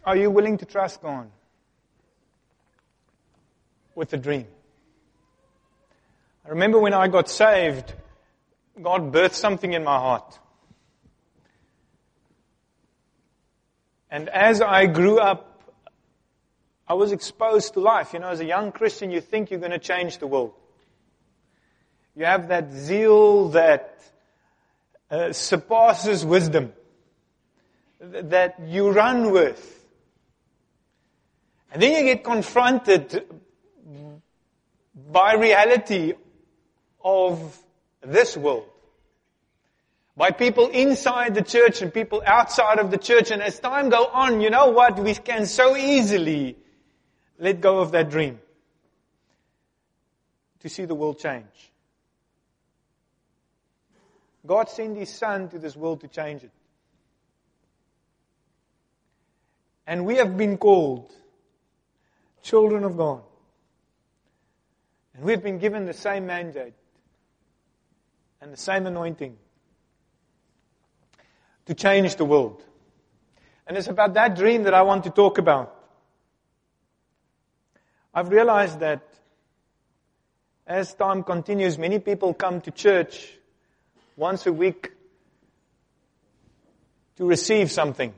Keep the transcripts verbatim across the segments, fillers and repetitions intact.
Are you willing to trust God with the dream? I remember when I got saved, God birthed something in my heart. And as I grew up, I was exposed to life. You know, as a young Christian, you think you're going to change the world. You have that zeal that uh, surpasses wisdom, that you run with. And then you get confronted by reality of this world. By people inside the church and people outside of the church. And as time goes on, you know what? We can so easily let go of that dream to see the world change. God sent His Son to this world to change it. And we have been called children of God. And we've been given the same mandate and the same anointing to change the world. And it's about that dream that I want to talk about. I've realized that as time continues, many people come to church once a week to receive something.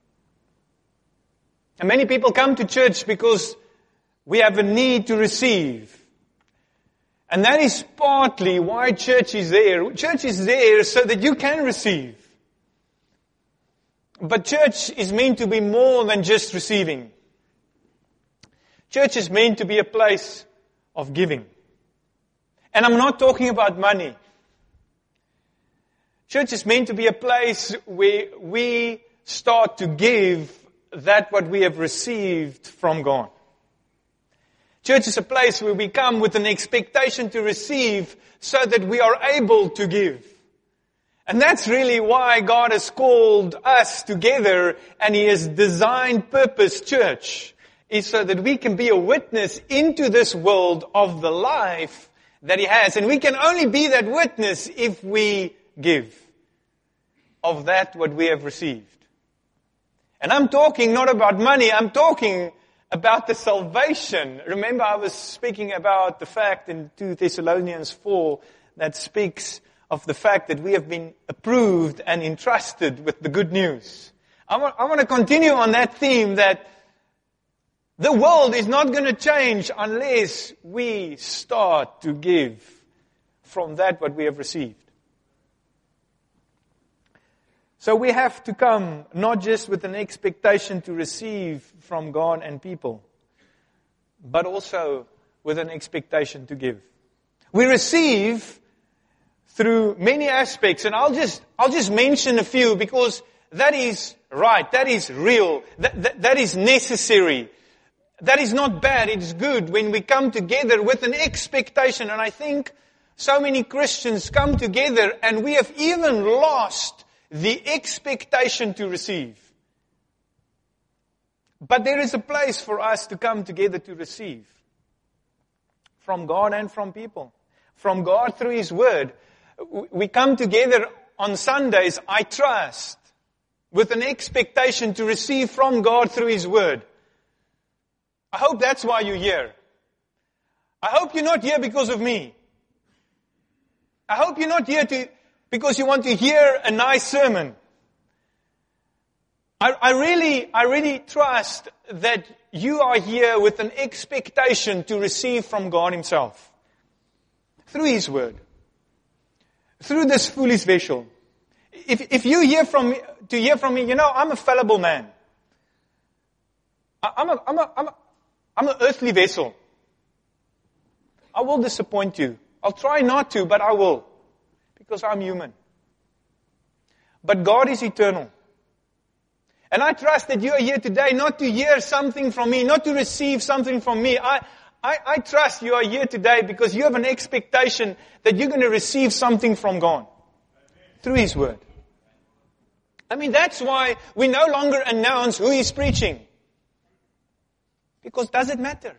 And many people come to church because we have a need to receive. And that is partly why church is there. Church is there so that you can receive. But church is meant to be more than just receiving. Church is meant to be a place of giving. And I'm not talking about money. Church is meant to be a place where we start to give that what we have received from God. Church is a place where we come with an expectation to receive so that we are able to give. And that's really why God has called us together and He has designed Purpose Church, is so that we can be a witness into this world of the life that He has. And we can only be that witness if we give of that what we have received. And I'm talking not about money, I'm talking about the salvation. Remember I was speaking about the fact in Second Thessalonians four that speaks of the fact that we have been approved and entrusted with the good news. I want, I want to continue on that theme that the world is not going to change unless we start to give from that what we have received. So we have to come not just with an expectation to receive from God and people, but also with an expectation to give. We receive through many aspects, and I'll just I'll just mention a few because that is right, that is real, that, that, that is necessary. That is not bad, it's good when we come together with an expectation. And I think so many Christians come together and we have even lost the expectation to receive. But there is a place for us to come together to receive. From God and from people. From God through His Word. We come together on Sundays, I trust, with an expectation to receive from God through His Word. I hope that's why you're here. I hope you're not here because of me. I hope you're not here to because you want to hear a nice sermon. I, I really, I really trust that you are here with an expectation to receive from God Himself. Through His Word. Through this foolish vessel. If, if you hear from me, to hear from me, you know, I'm a fallible man. I, I'm a, I'm a, I'm a, I'm an earthly vessel. I will disappoint you. I'll try not to, but I will. Because I'm human. But God is eternal. And I trust that you are here today not to hear something from me, not to receive something from me. I, I, I trust you are here today because you have an expectation that you're going to receive something from God. Through His Word. I mean, that's why we no longer announce who is preaching. Because does it matter?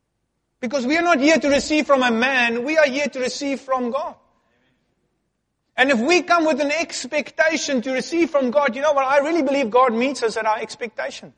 Because we are not here to receive from a man, we are here to receive from God. And if we come with an expectation to receive from God, you know what, I really believe God meets us at our expectation.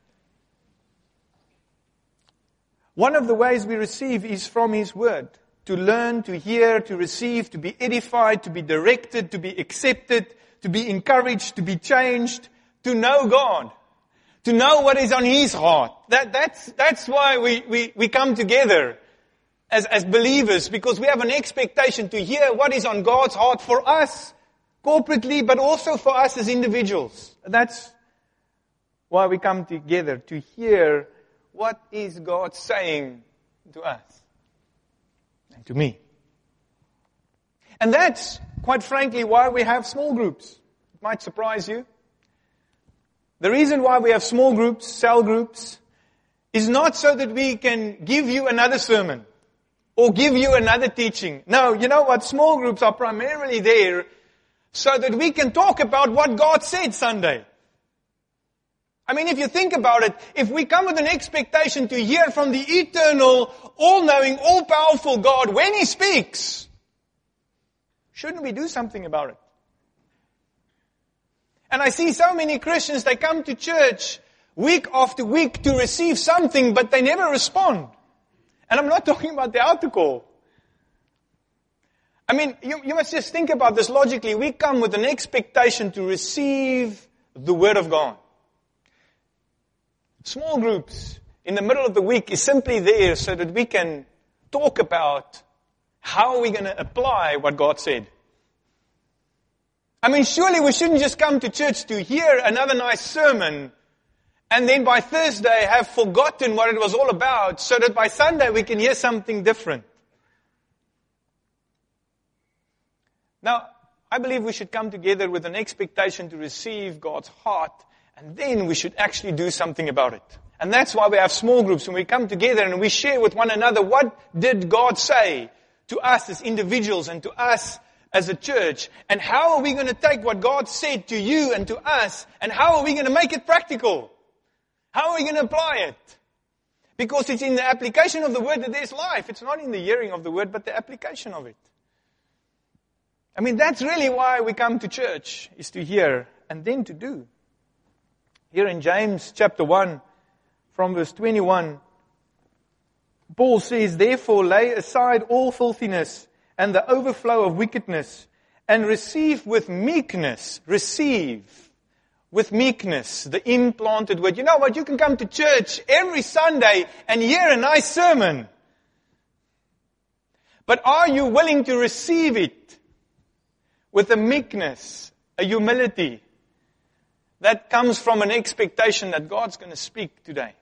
One of the ways we receive is from His Word. To learn, to hear, to receive, to be edified, to be directed, to be accepted, to be encouraged, to be changed, to know God. To know what is on His heart. That, that's, that's why we, we, we come together as, as believers, because we have an expectation to hear what is on God's heart for us corporately, but also for us as individuals. That's why we come together, to hear what is God saying to us and to me. And that's, quite frankly, why we have small groups. It might surprise you. The reason why we have small groups, cell groups, is not so that we can give you another sermon or give you another teaching. No, you know what? Small groups are primarily there so that we can talk about what God said Sunday. I mean, if you think about it, if we come with an expectation to hear from the eternal, all-knowing, all-powerful God when He speaks, shouldn't we do something about it? And I see so many Christians, they come to church week after week to receive something, but they never respond. And I'm not talking about the altar call. I mean, you, you must just think about this logically. We come with an expectation to receive the Word of God. Small groups in the middle of the week is simply there so that we can talk about how are we going to apply what God said. I mean, surely we shouldn't just come to church to hear another nice sermon and then by Thursday have forgotten what it was all about so that by Sunday we can hear something different. Now, I believe we should come together with an expectation to receive God's heart, and then we should actually do something about it. And that's why we have small groups, and we come together and we share with one another what did God say to us as individuals and to us as a church, and how are we going to take what God said to you and to us, and how are we going to make it practical? How are we going to apply it? Because it's in the application of the Word that there's life. It's not in the hearing of the Word, but the application of it. I mean, that's really why we come to church, is to hear and then to do. Here in James chapter one, from verse twenty-one, Paul says, "Therefore lay aside all filthiness and the overflow of wickedness, and receive with meekness," receive with meekness, the implanted word. You know what? You can come to church every Sunday and hear a nice sermon. But are you willing to receive it with a meekness, a humility that comes from an expectation that God's going to speak today?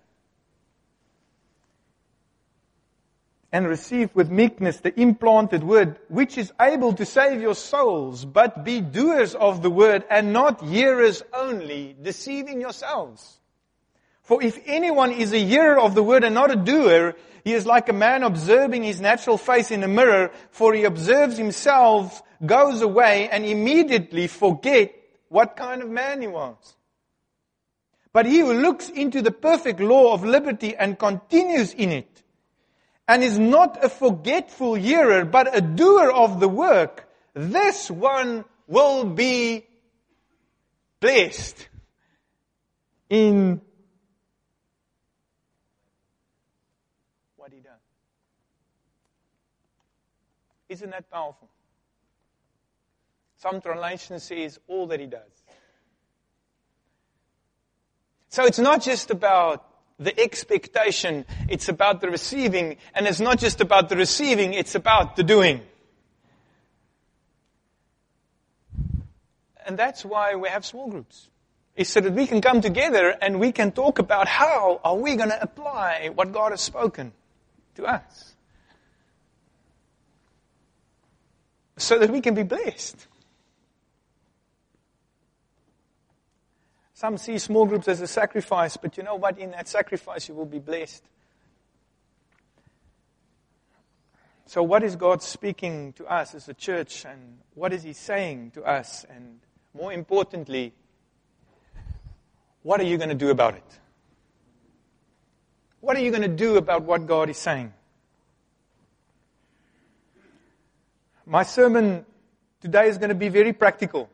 And receive with meekness the implanted word, which is able to save your souls, but be doers of the word and not hearers only, deceiving yourselves. For if anyone is a hearer of the word and not a doer, he is like a man observing his natural face in a mirror, for he observes himself, goes away, and immediately forget what kind of man he was. But he who looks into the perfect law of liberty and continues in it, and is not a forgetful hearer, but a doer of the work, this one will be blessed in what he does. Isn't that powerful? Some translation says all that he does. So it's not just about the expectation, it's about the receiving, and it's not just about the receiving, it's about the doing. And that's why we have small groups. It's so that we can come together and we can talk about how are we going to apply what God has spoken to us. So that we can be blessed. Some see small groups as a sacrifice, but you know what? In that sacrifice you will be blessed. So what is God speaking to us as a church, and what is He saying to us? And more importantly, what are you going to do about it? What are you going to do about what God is saying? My sermon today is going to be very practical.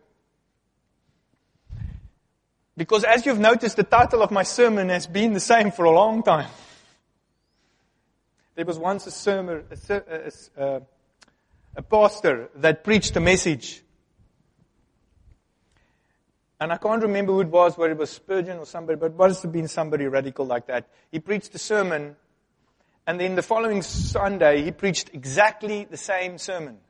Because as you've noticed, the title of my sermon has been the same for a long time. There was once a sermon, a, a, a, a pastor that preached a message. And I can't remember who it was, whether it was Spurgeon or somebody, but it must have been somebody radical like that. He preached a sermon, and then the following Sunday, he preached exactly the same sermon.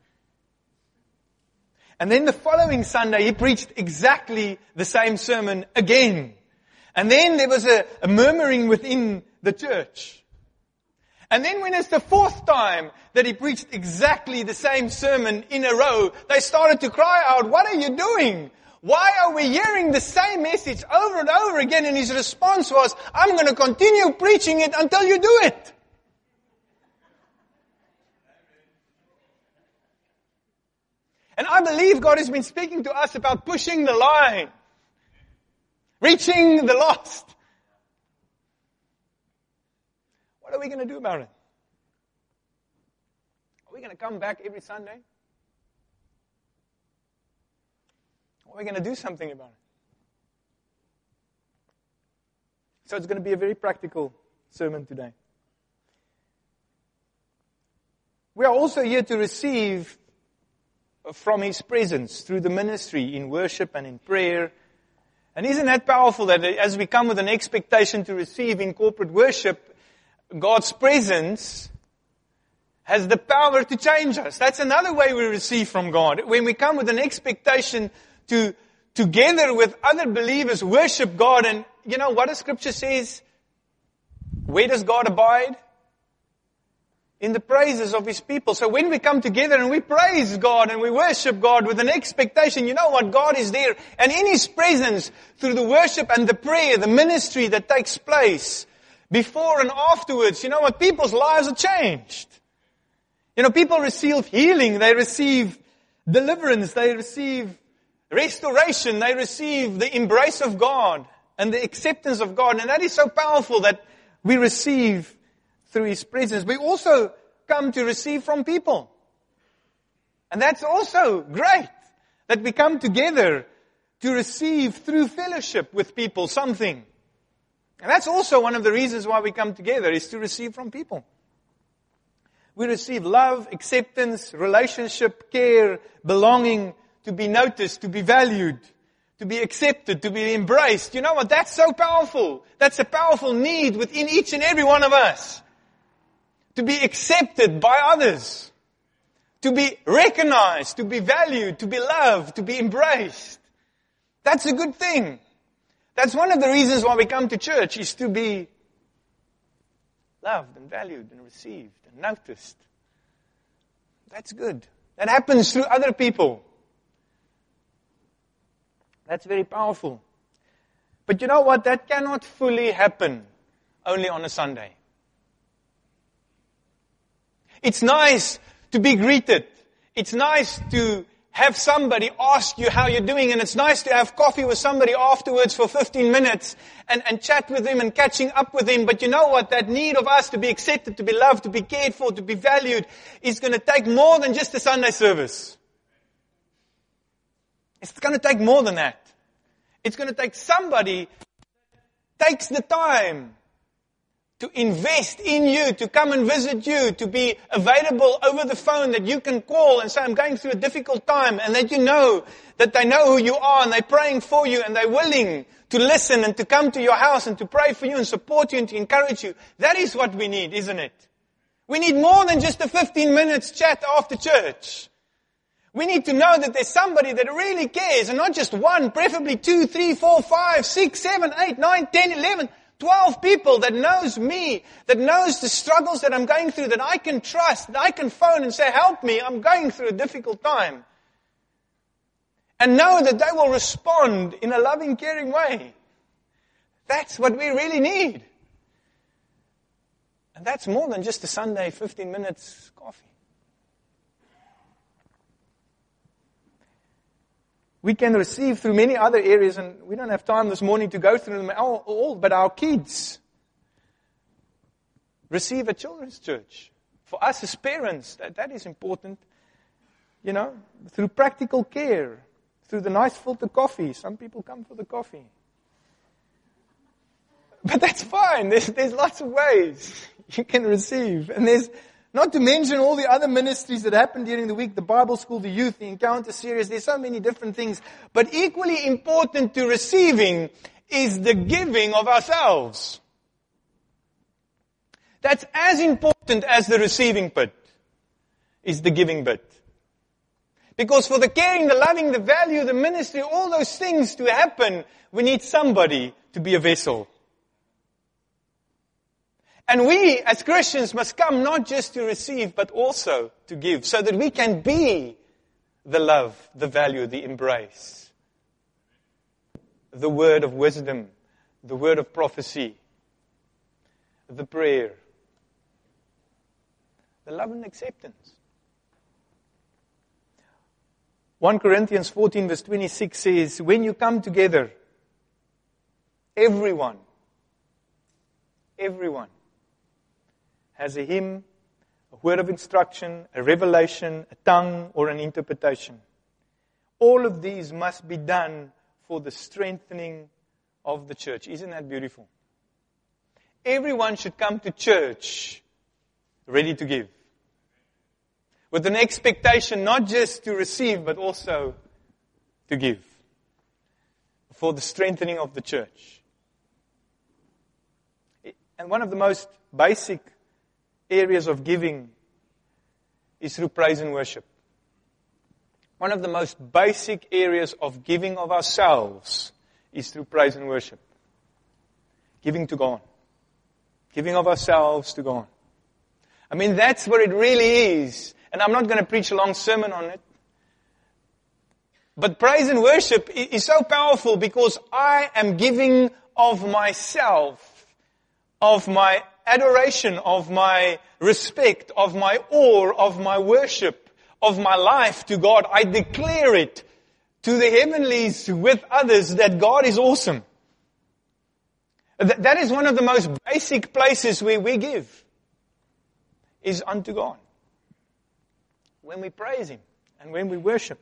And then the following Sunday, he preached exactly the same sermon again. And then there was a, a murmuring within the church. And then when it's the fourth time that he preached exactly the same sermon in a row, they started to cry out, "What are you doing? Why are we hearing the same message over and over again?" And his response was, "I'm going to continue preaching it until you do it." And I believe God has been speaking to us about pushing the line, reaching the lost. What are we going to do about it? Are we going to come back every Sunday? Or are we going to do something about it? So it's going to be a very practical sermon today. We are also here to receive from His presence through the ministry in worship and in prayer. And isn't that powerful that as we come with an expectation to receive in corporate worship, God's presence has the power to change us. That's another way we receive from God. When we come with an expectation to together with other believers worship God, and you know what the scripture says? Where does God abide? In the praises of His people. So when we come together and we praise God and we worship God with an expectation, you know what? God is there. And in His presence, through the worship and the prayer, the ministry that takes place, before and afterwards, you know what? People's lives are changed. You know, people receive healing, they receive deliverance, they receive restoration, they receive the embrace of God and the acceptance of God. And that is so powerful that we receive through His presence. We also come to receive from people. And that's also great, that we come together to receive through fellowship with people something. And that's also one of the reasons why we come together, is to receive from people. We receive love, acceptance, relationship, care, belonging, to be noticed, to be valued, to be accepted, to be embraced. You know what? That's so powerful. That's a powerful need within each and every one of us. To be accepted by others. To be recognized, to be valued, to be loved, to be embraced. That's a good thing. That's one of the reasons why we come to church, is to be loved and valued and received and noticed. That's good. That happens through other people. That's very powerful. But you know what? That cannot fully happen only on a Sunday. It's nice to be greeted. It's nice to have somebody ask you how you're doing, and it's nice to have coffee with somebody afterwards for fifteen minutes and, and chat with them and catching up with them. But you know what? That need of us to be accepted, to be loved, to be cared for, to be valued is going to take more than just a Sunday service. It's going to take more than that. It's going to take somebody that takes the time to invest in you, to come and visit you, to be available over the phone, that you can call and say, "I'm going through a difficult time," and that you know that they know who you are and they're praying for you and they're willing to listen and to come to your house and to pray for you and support you and to encourage you. That is what we need, isn't it? We need more than just a fifteen minutes chat after church. We need to know that there's somebody that really cares, and not just one, preferably two, three, four, five, six, seven, eight, nine, ten, eleven, twelve people that knows me, that knows the struggles that I'm going through, that I can trust, that I can phone and say, "Help me, I'm going through a difficult time." And know that they will respond in a loving, caring way. That's what we really need. And that's more than just a Sunday fifteen minutes coffee. We can receive through many other areas, and we don't have time this morning to go through them all, all but our kids receive at children's church. For us as parents, that, that is important. You know, through practical care, through the nice filter coffee. Some people come for the coffee. But that's fine. There's, there's lots of ways you can receive. And there's, not to mention all the other ministries that happen during the week, the Bible school, the youth, the encounter series. There's so many different things. But equally important to receiving is the giving of ourselves. That's as important as the receiving bit, is the giving bit. Because for the caring, the loving, the value, the ministry, all those things to happen, we need somebody to be a vessel. And we, as Christians, must come not just to receive, but also to give, so that we can be the love, the value, the embrace, the word of wisdom, the word of prophecy, the prayer, the love and acceptance. First Corinthians fourteen verse twenty-six says, when you come together, everyone, everyone has a hymn, a word of instruction, a revelation, a tongue, or an interpretation. All of these must be done for the strengthening of the church. Isn't that beautiful? Everyone should come to church ready to give, with an expectation not just to receive, but also to give, for the strengthening of the church. And one of the most basic areas of giving is through praise and worship. One of the most basic areas of giving of ourselves is through praise and worship. Giving to God. Giving of ourselves to God. I mean, that's what it really is. And I'm not going to preach a long sermon on it. But praise and worship is so powerful because I am giving of myself, of my adoration, of my respect, of my awe, of my worship, of my life to God. I declare it to the heavenlies with others that God is awesome. That is one of the most basic places where we give, is unto God. When we praise Him and when we worship.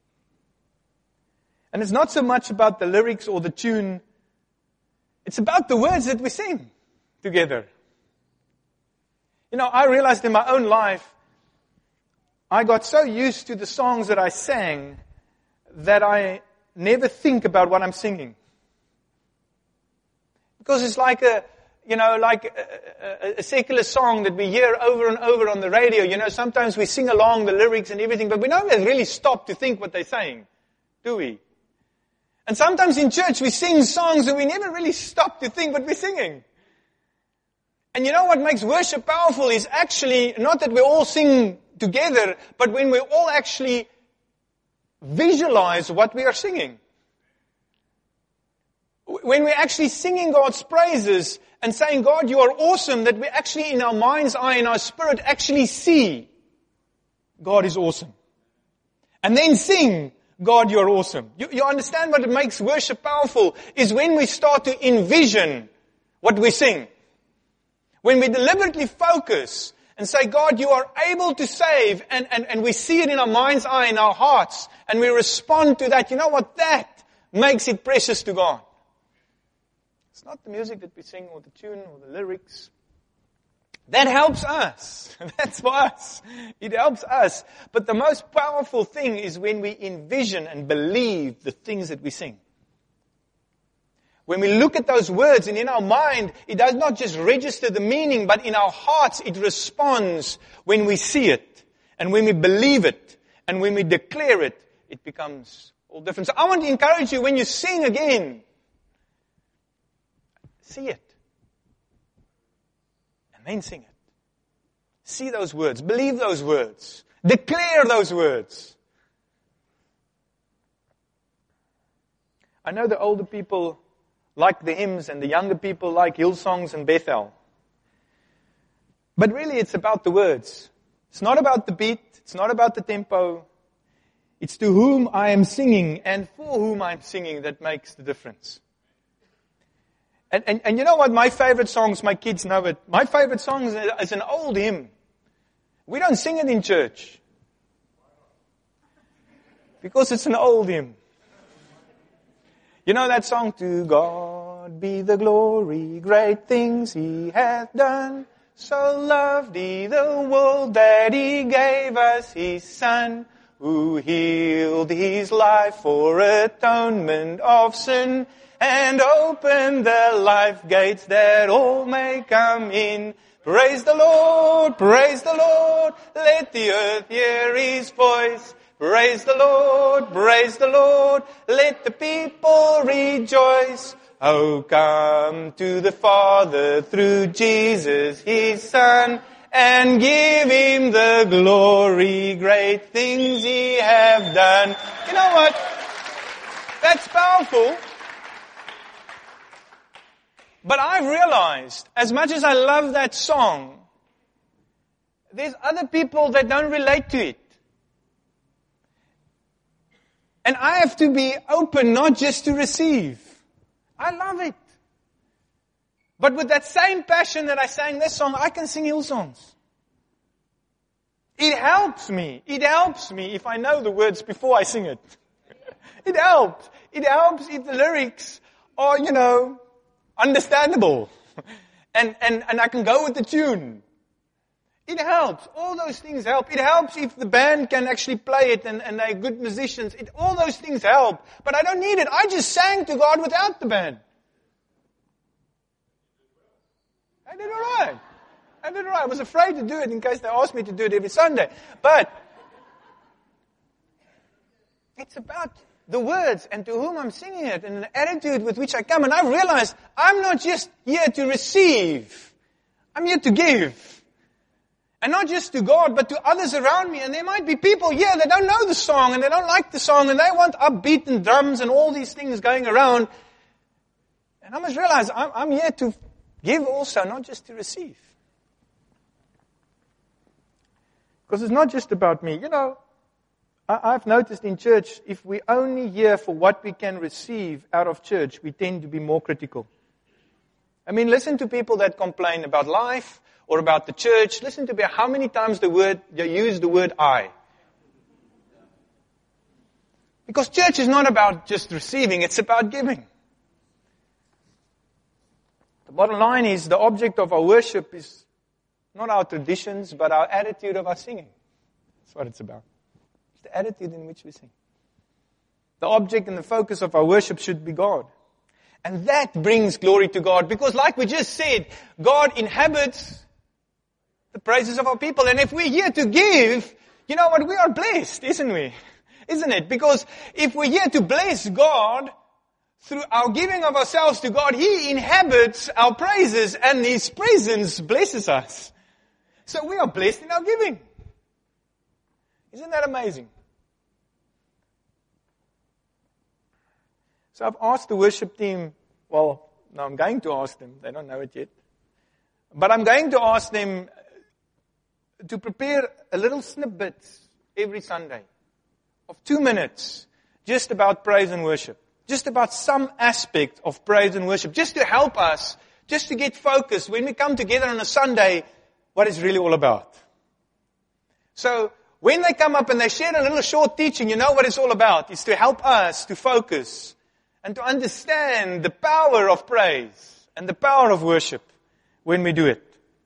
And it's not so much about the lyrics or the tune. It's about the words that we sing together. You know, I realized in my own life, I got so used to the songs that I sang that I never think about what I'm singing. Because it's like a, you know, like a, a, a secular song that we hear over and over on the radio. You know, sometimes we sing along the lyrics and everything, but we don't really stop to think what they're saying, do we? And sometimes in church we sing songs and we never really stop to think what we're singing. And you know what makes worship powerful is actually not that we all sing together, but when we all actually visualize what we are singing. When we're actually singing God's praises and saying, God, you are awesome, that we actually in our mind's eye, in our spirit, actually see God is awesome. And then sing, God, you are awesome. You, you understand what makes worship powerful is when we start to envision what we sing. When we deliberately focus and say, God, you are able to save, and, and, and we see it in our mind's eye, in our hearts, and we respond to that, you know what? That makes it precious to God. It's not the music that we sing or the tune or the lyrics. That helps us. That's for us. It helps us. But the most powerful thing is when we envision and believe the things that we sing. When we look at those words and in our mind, it does not just register the meaning, but in our hearts it responds when we see it. And when we believe it. And when we declare it, it becomes all different. So I want to encourage you when you sing again, see it. And then sing it. See those words. Believe those words. Declare those words. I know the older people like the hymns and the younger people like Hillsongs and Bethel. But really it's about the words. It's not about the beat. It's not about the tempo. It's to whom I am singing and for whom I'm singing that makes the difference. And, and, and you know what? My favorite songs, my kids know it. My favorite song is, is an old hymn. We don't sing it in church. Because it's an old hymn. You know that song? To God be the glory, great things He hath done. So loved He the world that He gave us His Son, who healed His life for atonement of sin, and opened the life gates that all may come in. Praise the Lord, praise the Lord, let the earth hear His voice. Praise the Lord, praise the Lord, let the people rejoice. Oh, come to the Father through Jesus His Son, and give Him the glory, great things He have done. You know what? That's powerful. But I've realized, as much as I love that song, there's other people that don't relate to it. And I have to be open not just to receive. I love it. But with that same passion that I sang this song, I can sing Hillsongs. It helps me. It helps me if I know the words before I sing it. It helps. It helps if the lyrics are, you know, understandable. And, and, and I can go with the tune. It helps. All those things help. It helps if the band can actually play it and, and they're good musicians. It, all those things help. But I don't need it. I just sang to God without the band. I did all right. I did all right. I was afraid to do it in case they asked me to do it every Sunday. But it's about the words and to whom I'm singing it and the attitude with which I come. And I realized I'm not just here to receive. I'm here to give. And not just to God, but to others around me. And there might be people here that don't know the song and they don't like the song and they want upbeat and drums and all these things going around. And I must realize I'm, I'm here to give also, not just to receive. Because it's not just about me. You know, I, I've noticed in church, if we only hear for what we can receive out of church, we tend to be more critical. I mean, listen to people that complain about life, or about the church. Listen to me, how many times the word, they use the word I. Because church is not about just receiving, it's about giving. The bottom line is the object of our worship is not our traditions, but our attitude of our singing. That's what it's about. It's the attitude in which we sing. The object and the focus of our worship should be God. And that brings glory to God. Because like we just said, God inhabits the praises of our people. And if we're here to give, you know what, we are blessed, isn't we? Isn't it? Because if we're here to bless God, through our giving of ourselves to God, He inhabits our praises and His presence blesses us. So we are blessed in our giving. Isn't that amazing? So I've asked the worship team, well, no, I'm going to ask them, they don't know it yet. But I'm going to ask them to prepare a little snippet every Sunday of two minutes just about praise and worship. Just about some aspect of praise and worship. Just to help us, just to get focused when we come together on a Sunday, what it's really all about. So, when they come up and they share a little short teaching, you know what it's all about. It's to help us to focus and to understand the power of praise and the power of worship when we do it.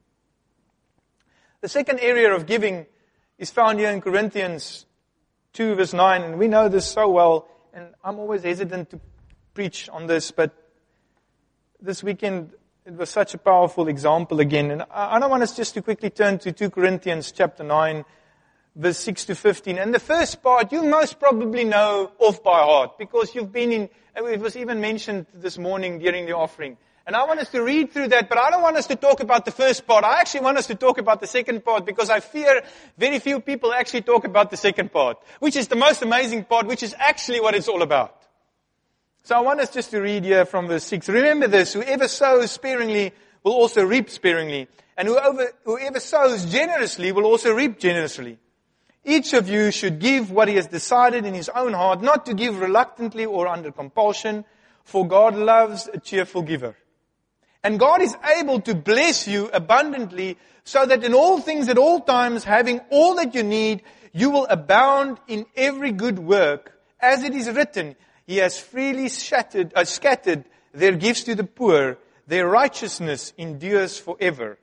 The second area of giving is found here in Corinthians two verse nine, and we know this so well, and I'm always hesitant to preach on this, but this weekend it was such a powerful example again. And I don't want us just to quickly turn to two Corinthians chapter nine, verse six to fifteen. And the first part you most probably know off by heart, because you've been in, it was even mentioned this morning during the offering. And I want us to read through that, but I don't want us to talk about the first part. I actually want us to talk about the second part, because I fear very few people actually talk about the second part, which is the most amazing part, which is actually what it's all about. So I want us just to read here from verse six. Remember this, whoever sows sparingly will also reap sparingly, and whoever, whoever sows generously will also reap generously. Each of you should give what he has decided in his own heart, not to give reluctantly or under compulsion, for God loves a cheerful giver. And God is able to bless you abundantly so that in all things at all times, having all that you need, you will abound in every good work. As it is written, He has freely shattered, uh, scattered their gifts to the poor. Their righteousness endures forever.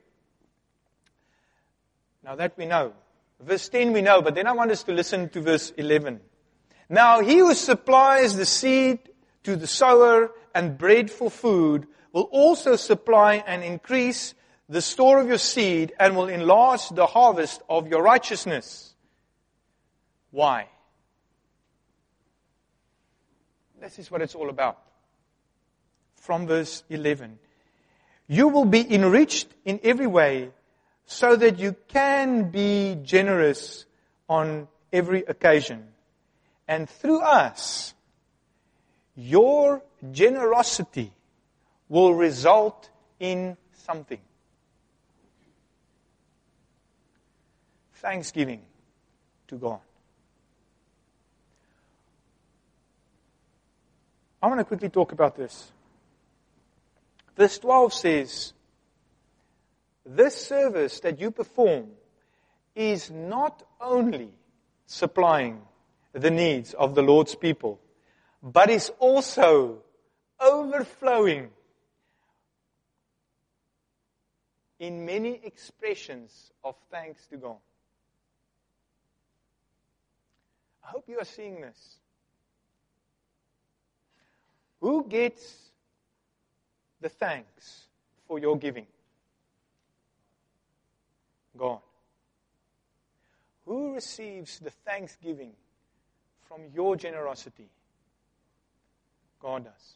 Now that we know. Verse ten we know, but then I want us to listen to verse eleven. Now He who supplies the seed to the sower and bread for food will also supply and increase the store of your seed and will enlarge the harvest of your righteousness. Why? This is what it's all about. From verse eleven. You will be enriched in every way so that you can be generous on every occasion. And through us, your generosity will result in something. Thanksgiving to God. I want to quickly talk about this. Verse twelve says, this service that you perform is not only supplying the needs of the Lord's people, but is also overflowing in many expressions of thanks to God. I hope you are seeing this. Who gets the thanks for your giving? God. Who receives the thanksgiving from your generosity? God does.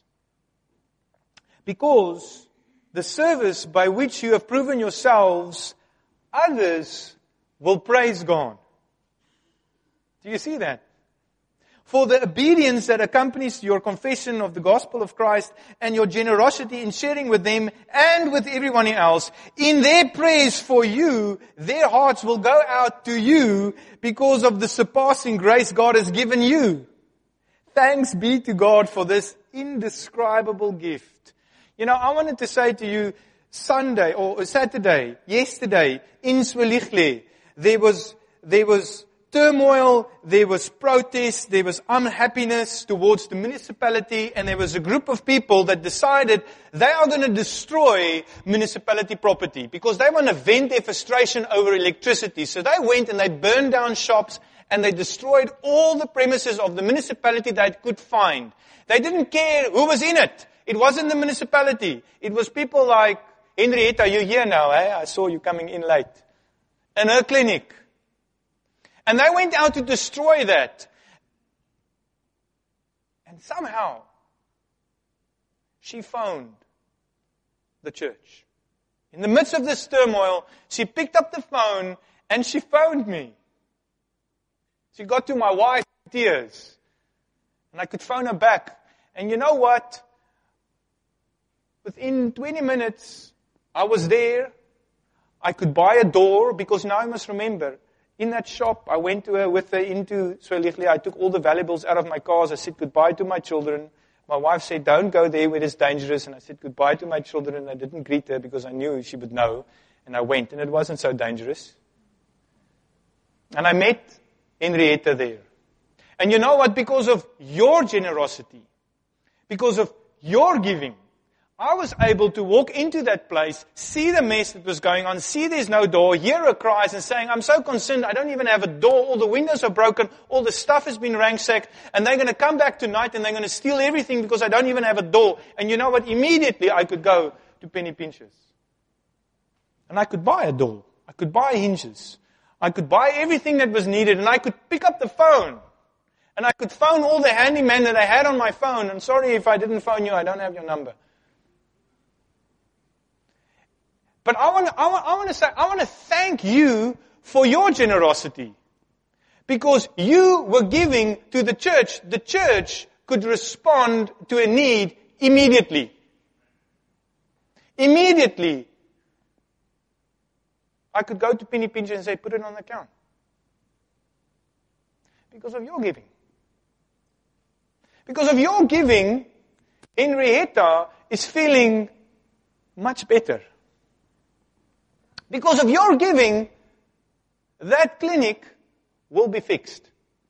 Because the service by which you have proven yourselves, others will praise God. Do you see that? For the obedience that accompanies your confession of the gospel of Christ and your generosity in sharing with them and with everyone else, in their prayers for you, their hearts will go out to you because of the surpassing grace God has given you. Thanks be to God for this indescribable gift. You know, I wanted to say to you, Sunday or Saturday, yesterday, in Zwelihle, there was, there was turmoil, there was protest, there was unhappiness towards the municipality, and there was a group of people that decided they are going to destroy municipality property because they want to vent their frustration over electricity. So they went and they burned down shops and they destroyed all the premises of the municipality they could find. They didn't care who was in it. It wasn't the municipality. It was people like Henrietta, you're here now, eh? I saw you coming in late. And her clinic. And they went out to destroy that. And somehow, she phoned the church. In the midst of this turmoil, she picked up the phone and she phoned me. She got to my wife in tears. And I could phone her back. And you know what? Within twenty minutes, I was there. I could buy a door because now I must remember, in that shop, I went to her with her into Zwelihle. I took all the valuables out of my cars. I said goodbye to my children. My wife said, don't go there where it's dangerous. And I said goodbye to my children. And I didn't greet her because I knew she would know. And I went, and it wasn't so dangerous. And I met Henrietta there. And you know what? Because of your generosity, because of your giving, I was able to walk into that place, see the mess that was going on, see there's no door, hear her cries and saying, I'm so concerned, I don't even have a door, all the windows are broken, all the stuff has been ransacked, and they're going to come back tonight and they're going to steal everything because I don't even have a door. And you know what? Immediately I could go to Penny Pinchers. And I could buy a door. I could buy hinges. I could buy everything that was needed, and I could pick up the phone. And I could phone all the handymen that I had on my phone. And sorry if I didn't phone you, I don't have your number. But I want, I want, I want to say, I want to thank you for your generosity. Because you were giving to the church. The church could respond to a need immediately. Immediately. I could go to Penny Pincher and say, put it on the account. Because of your giving. Because of your giving, Henrietta is feeling much better. Because of your giving, that clinic will be fixed.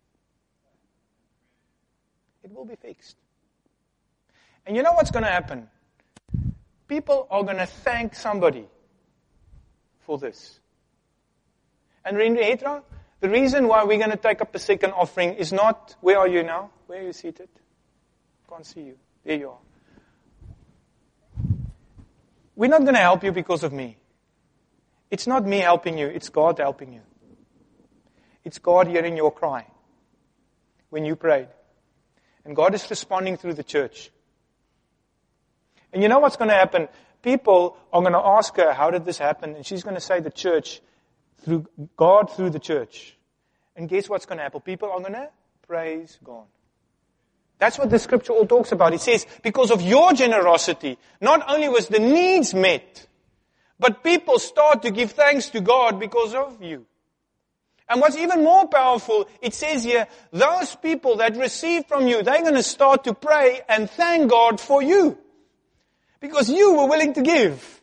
It will be fixed. And you know what's going to happen? People are going to thank somebody for this. And Rendra, the reason why we're going to take up a second offering is not, where are you now? Where are you seated? Can't see you. There you are. We're not going to help you because of me. It's not me helping you, it's God helping you. It's God hearing your cry when you prayed. And God is responding through the church. And you know what's going to happen? People are going to ask her, how did this happen? And she's going to say the church, through God through the church. And guess what's going to happen? People are going to praise God. That's what the scripture all talks about. It says, because of your generosity, not only was the needs met, but people start to give thanks to God because of you. And what's even more powerful, it says here, those people that receive from you, they're going to start to pray and thank God for you. Because you were willing to give.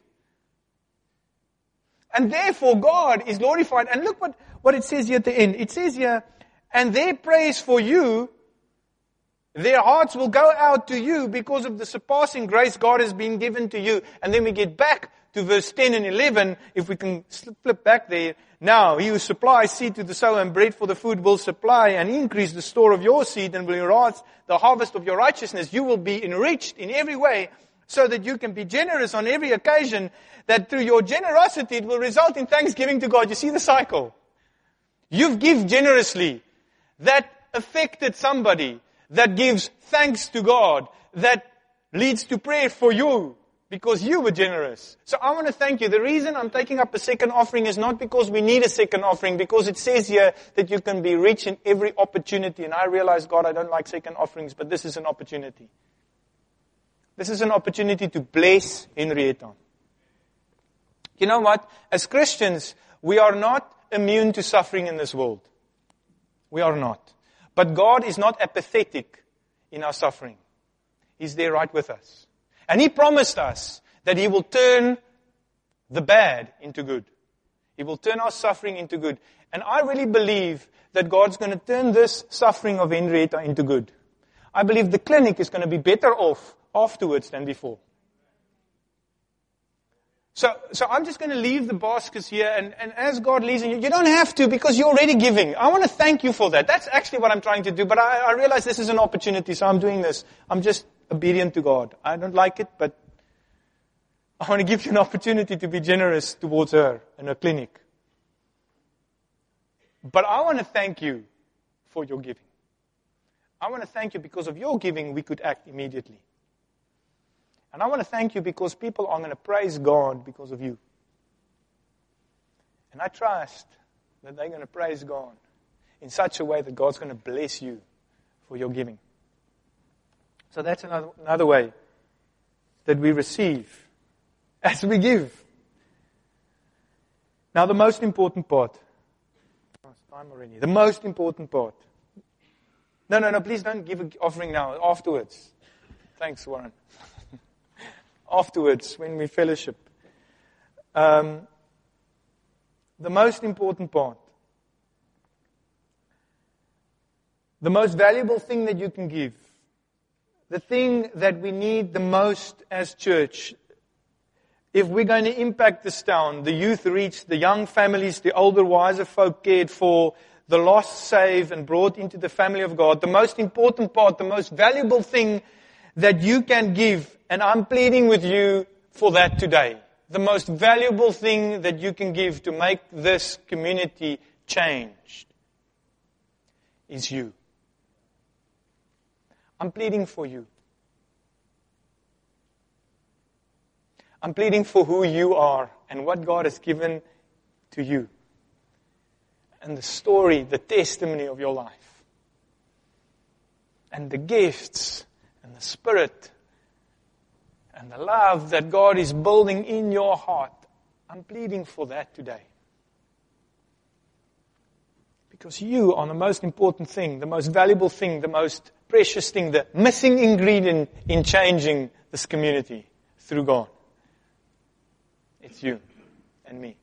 And therefore God is glorified. And look what, what it says here at the end. It says here, and their praise for you, their hearts will go out to you because of the surpassing grace God has been given to you. And then we get back to verse ten and eleven, if we can flip back there. Now, he who supplies seed to the sower and bread for the food will supply and increase the store of your seed and will enlarge the harvest of your righteousness. You will be enriched in every way so that you can be generous on every occasion, that through your generosity it will result in thanksgiving to God. You see the cycle? You've given generously. That affected somebody. That gives thanks to God. That leads to prayer for you. Because you were generous. So I want to thank you. The reason I'm taking up a second offering is not because we need a second offering, because it says here that you can be rich in every opportunity. And I realize, God, I don't like second offerings, but this is an opportunity. This is an opportunity to bless Henrietta. You know what? As Christians, we are not immune to suffering in this world. We are not. But God is not apathetic in our suffering. He's there right with us. And He promised us that He will turn the bad into good. He will turn our suffering into good. And I really believe that God's going to turn this suffering of Henrietta into good. I believe the clinic is going to be better off afterwards than before. So, so I'm just going to leave the baskets here, and, and as God leads you, you don't have to because you're already giving. I want to thank you for that. That's actually what I'm trying to do, but I, I realize this is an opportunity, so I'm doing this. I'm just obedient to God. I don't like it, but I want to give you an opportunity to be generous towards her and her clinic. But I want to thank you for your giving. I want to thank you because of your giving, we could act immediately. And I want to thank you because people are going to praise God because of you. And I trust that they're going to praise God in such a way that God's going to bless you for your giving. So that's another, another way that we receive as we give. Now the most important part. Oh, it's time already. The most important part. No, no, no, please don't give an offering now. Afterwards. Thanks, Warren. Afterwards, when we fellowship. Um, the most important part. The most valuable thing that you can give. The thing that we need the most as church. If we're going to impact this town, the youth reached, the young families, the older, wiser folk cared for, the lost saved and brought into the family of God. The most important part, the most valuable thing that you can give, and I'm pleading with you for that today. The most valuable thing that you can give to make this community changed is you. I'm pleading for you. I'm pleading for who you are and what God has given to you. And the story, the testimony of your life. And the gifts and the spirit and the love that God is building in your heart. I'm pleading for that today. Because you are the most important thing, the most valuable thing, the most precious thing, the missing ingredient in changing this community through God. It's you and me.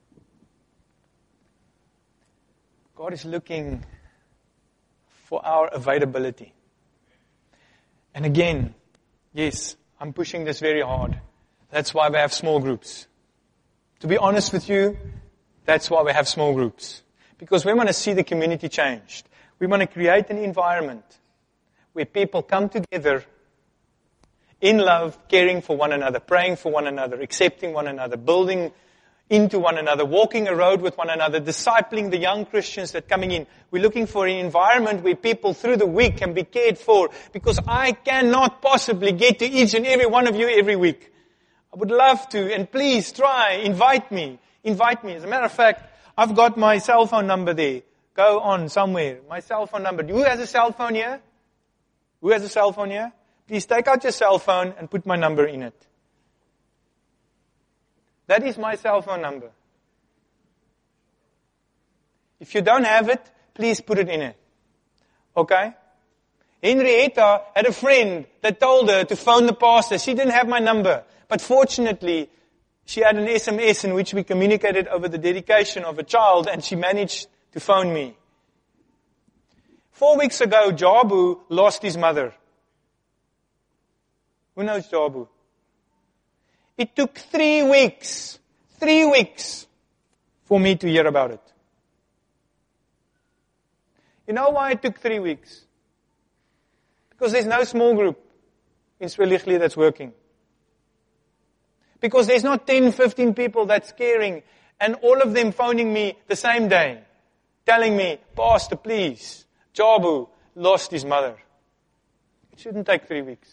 God is looking for our availability. And again, yes, I'm pushing this very hard. That's why we have small groups. To be honest with you, that's why we have small groups. Because we want to see the community changed. We want to create an environment where people come together in love, caring for one another, praying for one another, accepting one another, building into one another, walking a road with one another, discipling the young Christians that are coming in. We're looking for an environment where people through the week can be cared for, because I cannot possibly get to each and every one of you every week. I would love to, and please try, invite me, invite me. As a matter of fact, I've got my cell phone number there. Go on somewhere. My cell phone number. Who has a cell phone here? Who has a cell phone here? Please take out your cell phone and put my number in it. That is my cell phone number. If you don't have it, please put it in it. Okay? Henrietta had a friend that told her to phone the pastor. She didn't have my number. But fortunately, she had an S M S in which we communicated over the dedication of a child, and she managed to phone me. Four weeks ago, Jabu lost his mother. Who knows Jabu? It took three weeks, three weeks for me to hear about it. You know why it took three weeks? Because there's no small group in Zwelichli that's working. Because there's not ten, fifteen people that's caring, and all of them phoning me the same day, telling me, Pastor, please, Jabu lost his mother. It shouldn't take three weeks.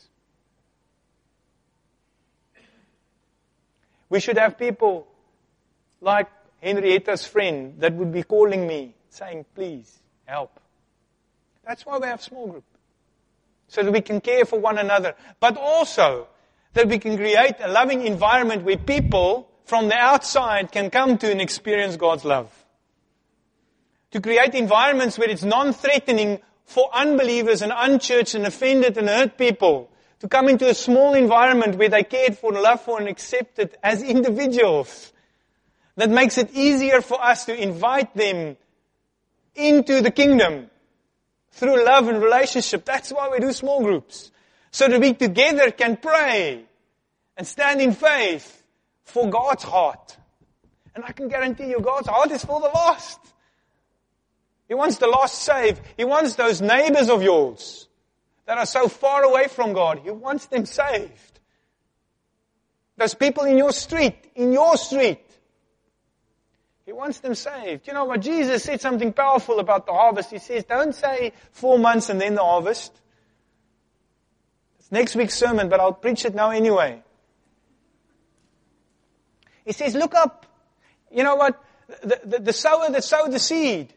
We should have people like Henrietta's friend that would be calling me, saying, please, help. That's why we have small group. So that we can care for one another. But also, that we can create a loving environment where people from the outside can come to and experience God's love. To create environments where it's non-threatening for unbelievers and unchurched and offended and hurt people to come into a small environment where they cared for, loved for, and accepted as individuals. That makes it easier for us to invite them into the kingdom through love and relationship. That's why we do small groups. So that we together can pray and stand in faith for God's heart. And I can guarantee you, God's heart is for the lost. He wants the lost saved. He wants those neighbors of yours that are so far away from God. He wants them saved. Those people in your street, in your street. He wants them saved. You know what? Jesus said something powerful about the harvest. He says, don't say four months and then the harvest. It's next week's sermon, but I'll preach it now anyway. He says, look up. You know what? The, the, the sower that sowed the seed.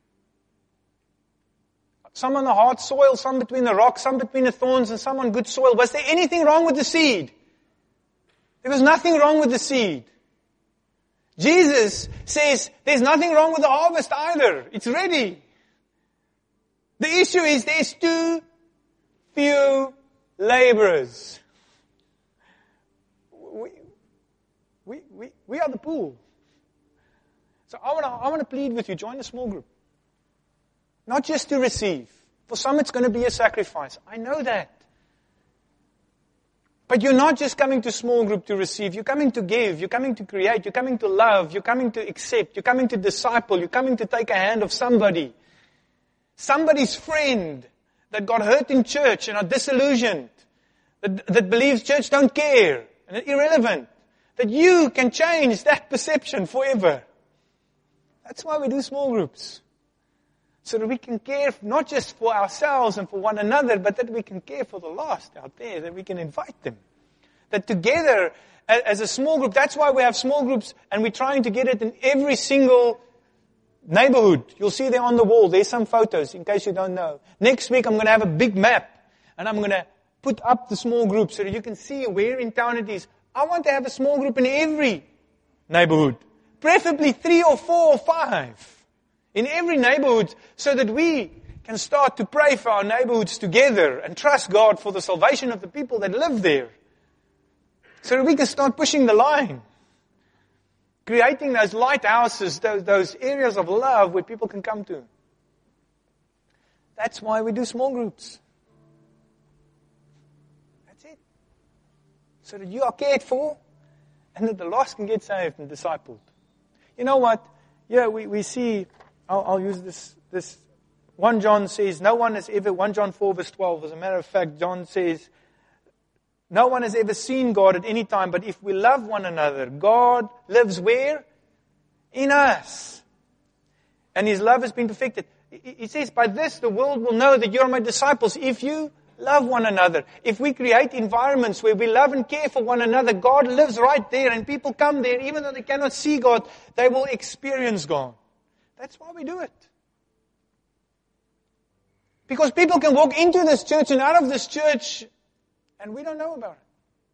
Some on the hard soil, some between the rocks, some between the thorns, and some on good soil. Was there anything wrong with the seed? There was nothing wrong with the seed. Jesus says there's nothing wrong with the harvest either. It's ready. The issue is there's too few laborers. We, we, we, we are the pool. So I want to I want to plead with you, join a small group. Not just to receive. For some it's going to be a sacrifice. I know that. But you're not just coming to small group to receive. You're coming to give. You're coming to create. You're coming to love. You're coming to accept. You're coming to disciple. You're coming to take a hand of somebody. Somebody's friend that got hurt in church and are disillusioned. That, that believes church don't care and are irrelevant. That you can change that perception forever. That's why we do small groups. So that we can care not just for ourselves and for one another, but that we can care for the lost out there, that we can invite them. That together, as a small group, that's why we have small groups, and we're trying to get it in every single neighborhood. You'll see there on the wall, there's some photos, in case you don't know. Next week, I'm going to have a big map, and I'm going to put up the small group so that you can see where in town it is. I want to have a small group in every neighborhood. Preferably three or four or five. In every neighborhood, so that we can start to pray for our neighborhoods together and trust God for the salvation of the people that live there. So that we can start pushing the line. Creating those lighthouses, those, those areas of love where people can come to. That's why we do small groups. That's it. So that you are cared for and that the lost can get saved and discipled. You know what? Yeah, we, we see, I'll, I'll use this, this. First John says, no one has ever, First John four verse twelve, as a matter of fact, John says, no one has ever seen God at any time, but if we love one another, God lives where? In us. And His love has been perfected. He says, by this the world will know that you are my disciples, if you love one another. If we create environments where we love and care for one another, God lives right there and people come there, even though they cannot see God, they will experience God. That's why we do it. Because people can walk into this church and out of this church and we don't know about it.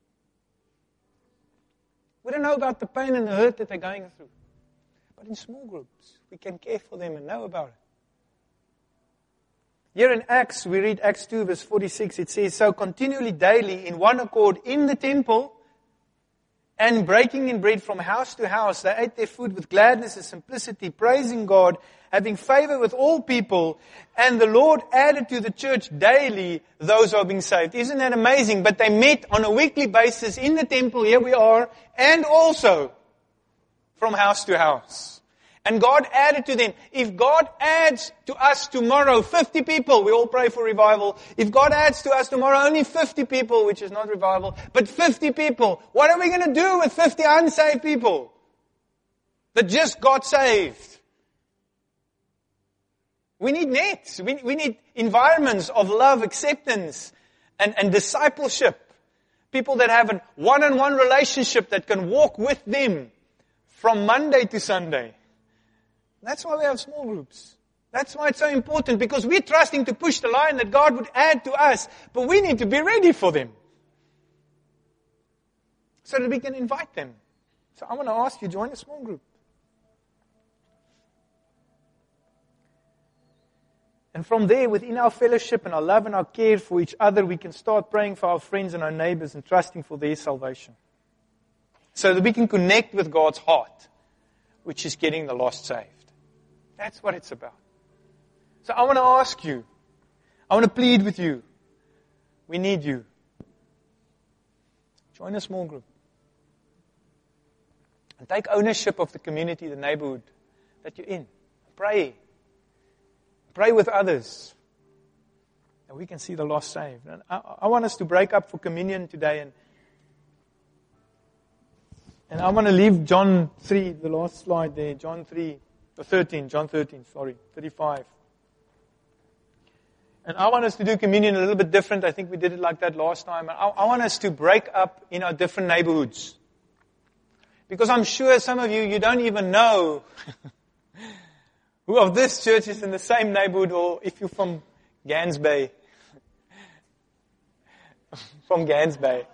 We don't know about the pain and the hurt that they're going through. But in small groups, we can care for them and know about it. Here in Acts, we read Acts two verse forty-six, it says, so continually daily in one accord in the temple and breaking in bread from house to house, they ate their food with gladness and simplicity, praising God, having favor with all people, and the Lord added to the church daily those who are being saved. Isn't that amazing? But they met on a weekly basis in the temple, here we are, and also from house to house. And God added to them. If God adds to us tomorrow fifty people, we all pray for revival. If God adds to us tomorrow only fifty people, which is not revival, but fifty people, what are we going to do with fifty unsaved people that just got saved? We need nets. We, we need environments of love, acceptance, and, and discipleship. People that have a one-on-one relationship that can walk with them from Monday to Sunday. That's why we have small groups. That's why it's so important, because we're trusting to push the line that God would add to us, but we need to be ready for them so that we can invite them. So I want to ask you, join a small group. And from there, within our fellowship and our love and our care for each other, we can start praying for our friends and our neighbors and trusting for their salvation. So that we can connect with God's heart, which is getting the lost saved. That's what it's about. So I want to ask you, I want to plead with you. We need you. Join a small group. And take ownership of the community, the neighborhood that you're in. Pray. Pray with others. And we can see the lost saved. And I, I want us to break up for communion today. And, and I want to leave John three, the last slide there, John three. thirteen, John thirteen, sorry, thirty-five. And I want us to do communion a little bit different. I think we did it like that last time. I, I want us to break up in our different neighborhoods. Because I'm sure some of you, you don't even know who of this church is in the same neighborhood, or if you're from Gans Bay. From Gans Bay.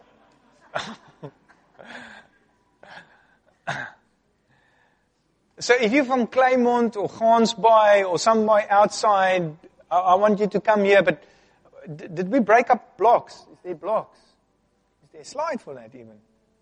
So if you're from Claymont or Gansbaai or somewhere outside, I, I want you to come here. But d- did we break up blocks? Is there blocks? Is there a slide for that even?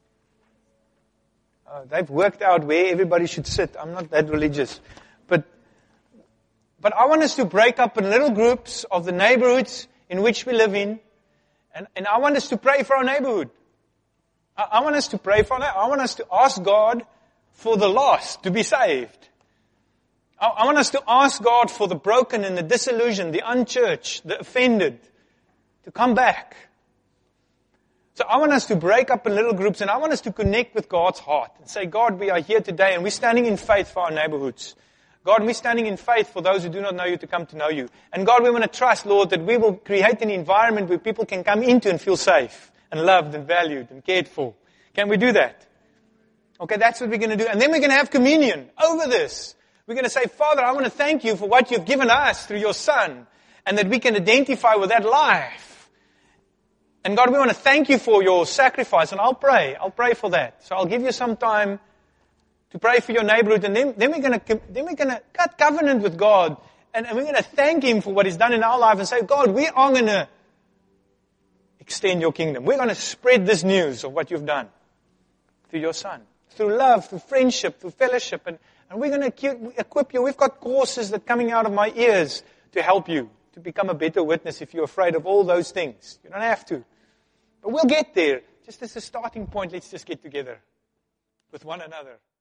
Uh, they've worked out where everybody should sit. I'm not that religious. But but I want us to break up in little groups of the neighborhoods in which we live in. And, and I want us to pray for our neighborhood. I, I want us to pray for our I want us to ask God for the lost to be saved. I, I want us to ask God for the broken and the disillusioned, the unchurched, the offended, to come back. So I want us to break up in little groups, and I want us to connect with God's heart and say, God, we are here today and we're standing in faith for our neighborhoods. God, we're standing in faith for those who do not know you to come to know you. And God, we want to trust, Lord, that we will create an environment where people can come into and feel safe and loved and valued and cared for. Can we do that? Okay, that's what we're going to do. And then we're going to have communion over this. We're going to say, Father, I want to thank you for what you've given us through your Son, and that we can identify with that life. And God, we want to thank you for your sacrifice, and I'll pray. I'll pray for that. So I'll give you some time to pray for your neighborhood, and then, then we're going to then we're going to cut covenant with God, and, and we're going to thank Him for what He's done in our life, and say, God, we are going to extend your kingdom. We're going to spread this news of what you've done through your Son. through love, through friendship, through fellowship. And, and we're going to equip you. We've got courses that are coming out of my ears to help you to become a better witness if you're afraid of all those things. You don't have to. But we'll get there. Just as a starting point, let's just get together with one another.